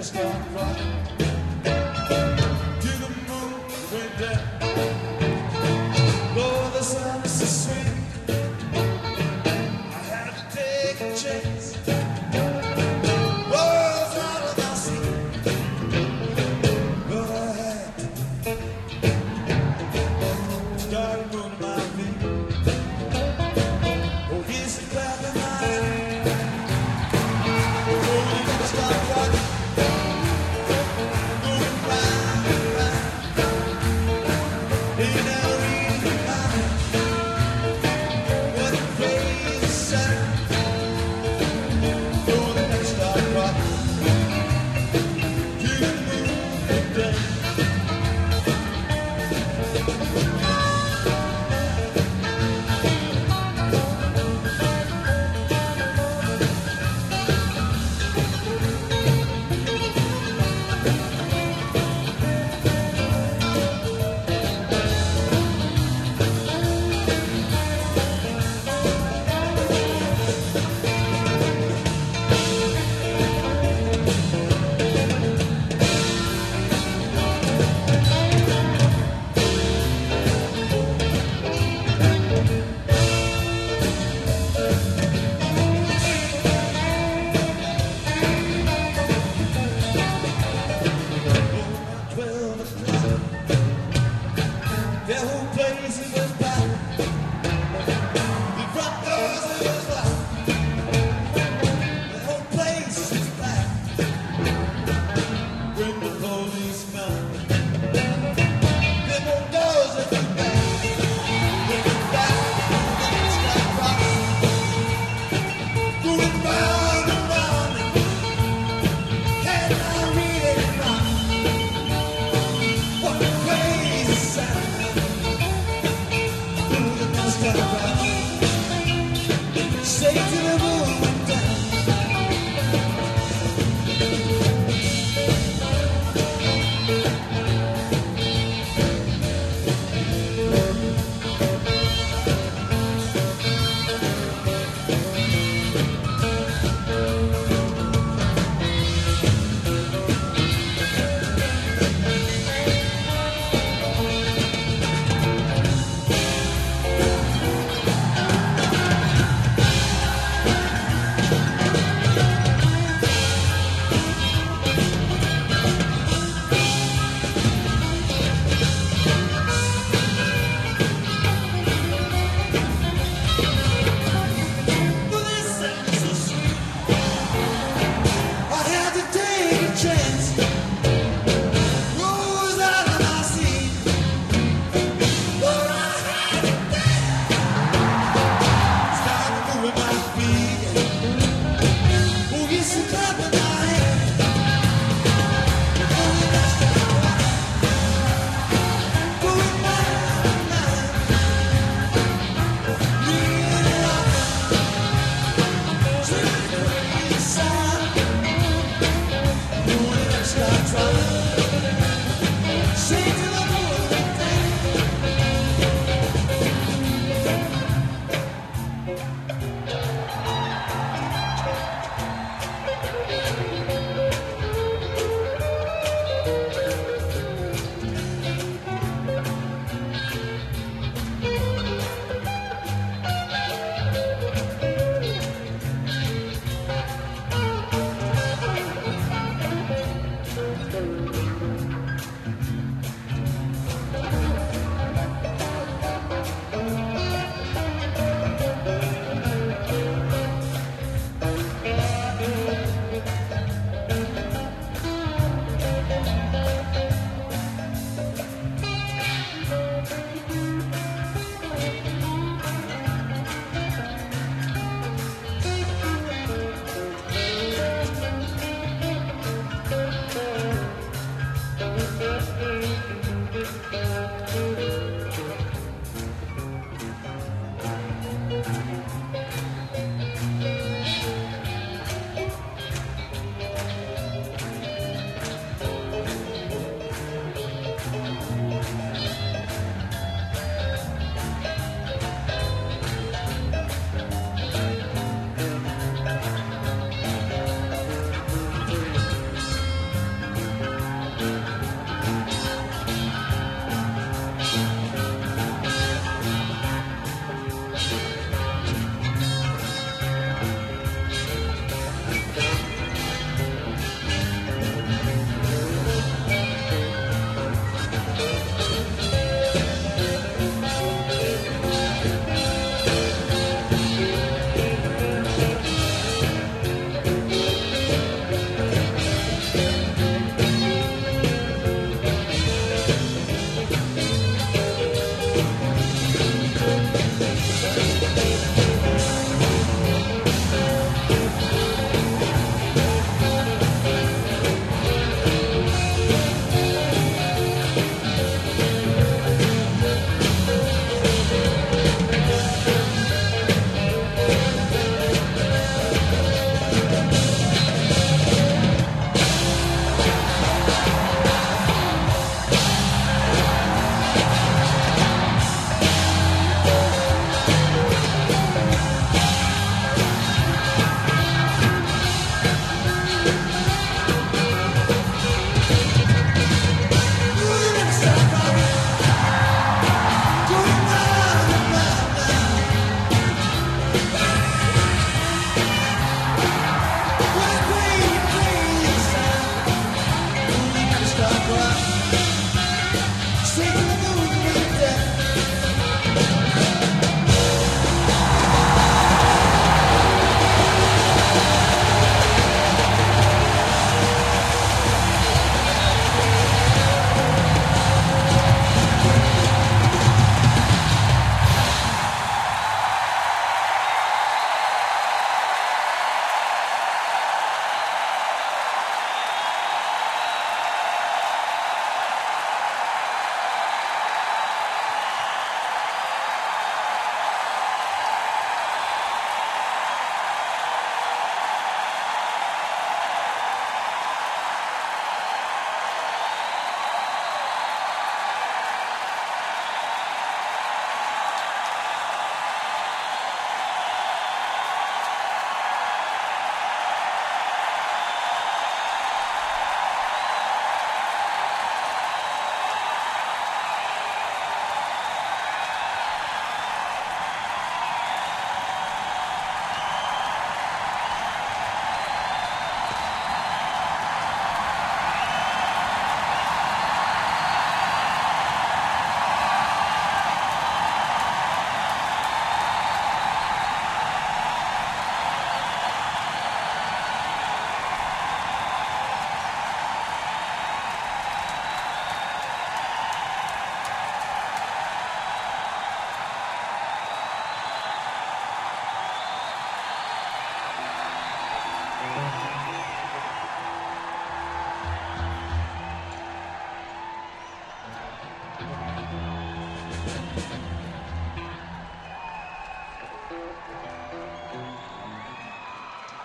start rocking to the moon went down. Lord, the sun is so sweet. I had to take a chance. World's out of my seat, but I had to start moving my feet. Oh, yes, and clapping my hands. Oh, you gotta start rocking. The whole place was black. The front doors was locked. The whole place was black. When the police come, the whole doors was black. When the back, the start rocking, going round and round. Can I read it wrong? What a crazy sound. Say to the moon down. Clapping